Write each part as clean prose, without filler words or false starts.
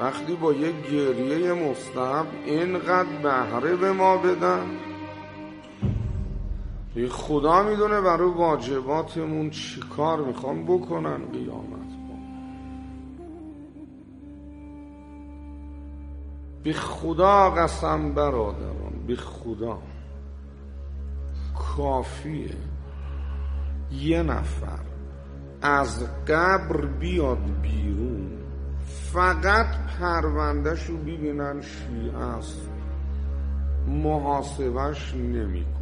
وقتی با یک گریه مستحب اینقدر بهره به ما بدن، خدا میدونه برای واجباتمون چی کار میخوان بکنن قیامت. به خدا قسم برادران، به خدا کافیه یه نفر از قبر بیاد بیرون، فقط پروندهشو ببینن شیعه است، محاسبش نمی کنن.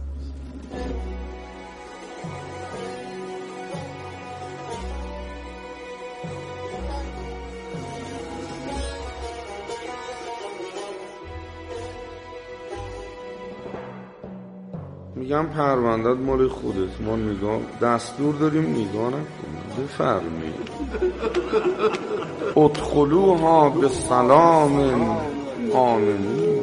میگم پروندت مال خودت، ما نگاه دستور داریم نگاه نکنیم. بفرمایید ادخلوها به سلام آمنین.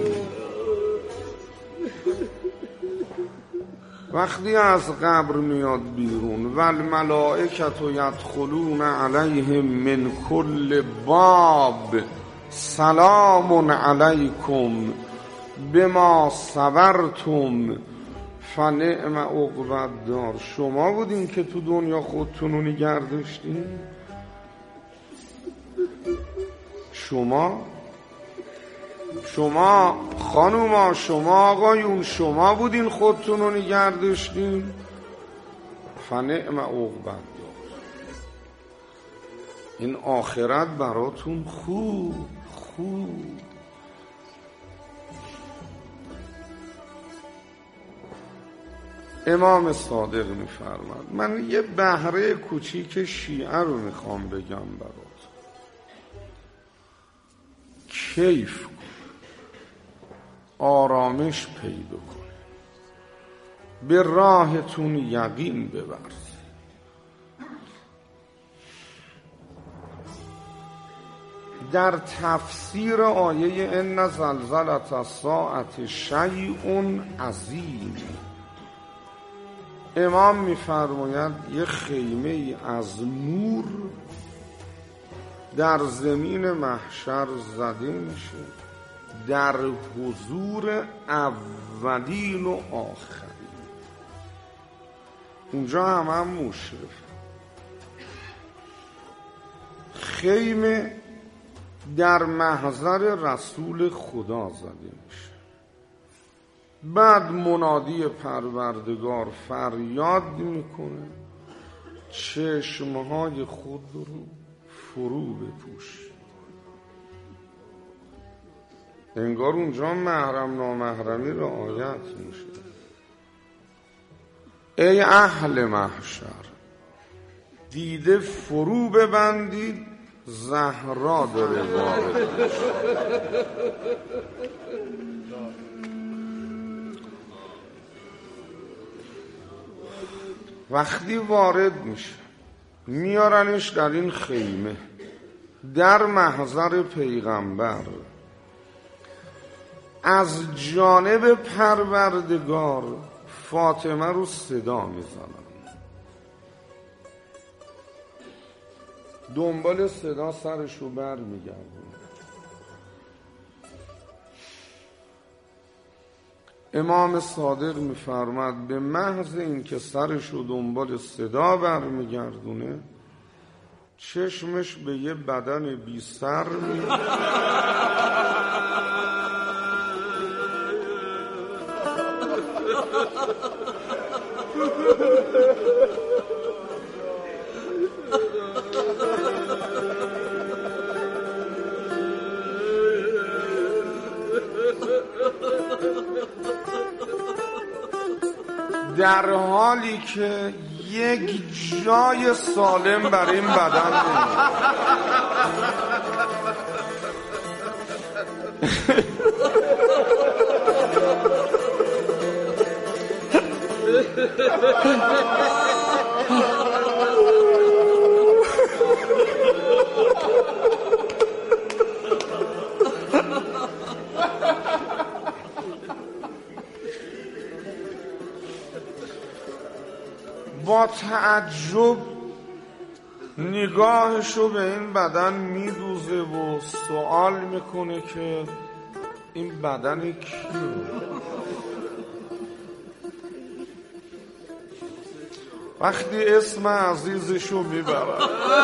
وقتی از قبر میاد بیرون، والملائکة یدخلون علیهم من کل باب سلام علیکم بما صبرتم فنعم عقبی الدار. شما بودین که تو دنیا خودتون رو نگه داشتین؟ شما خانوما، شما آقایون، شما بودین خودتون رو نگه داشتین؟ فنعم عقبی الدار. این آخرت براتون خوب. امام صادق میفرماد من یه بهره کوچیک شیعه رو میخوام بگم برات. کیف کن، آرامش پیدا کن، به راهتون یقین ببرز. در تفسیر آیه ان زلزلة الساعة شیء عظیم، امام میفرماید یه خیمه ای از نور در زمین محشر زده میشه در حضور اولین و آخرین. اونجا هم مشرف. خیمه در محضر رسول خدا زده میشه. بعد منادی پروردگار فریاد میکنه چشمهای خود رو فرو بپوش. انگار اونجا محرم نامحرمی رعایت میشه. ای اهل محشر، دیده فرو ببندید، زهرا داره وارد میشه. وقتی وارد میشه میارنش در این خیمه در محضر پیغمبر. از جانب پروردگار فاطمه رو صدا میزنن، دنبال صدا سرش رو بر میگردن. امام صادق میفرماد به محض این که سرش رو دنبال صدا برمیگردونه، چشمش به یه بدن بی سر در حالی که یک جای سالم برای این بدن با تعجب نگاهشو به این بدن میدوزه و سوال میکنه که این بدن کیه؟ وقتی اسم عزیزشو میبرد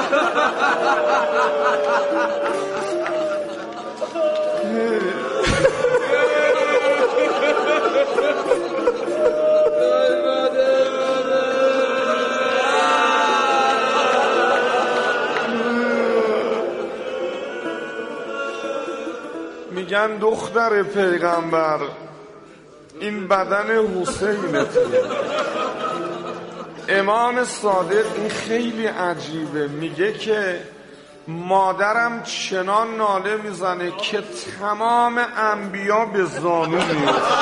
میگن دختر پیغمبر این بدن حسینته. امام صادق این خیلی عجیبه، میگه که مادرم چنان ناله میزنه که تمام انبیا به زانو میفته.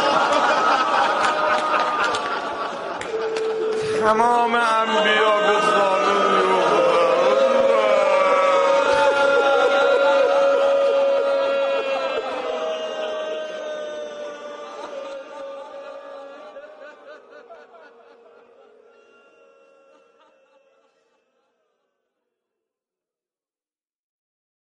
تمام انبیا به زانو میفته.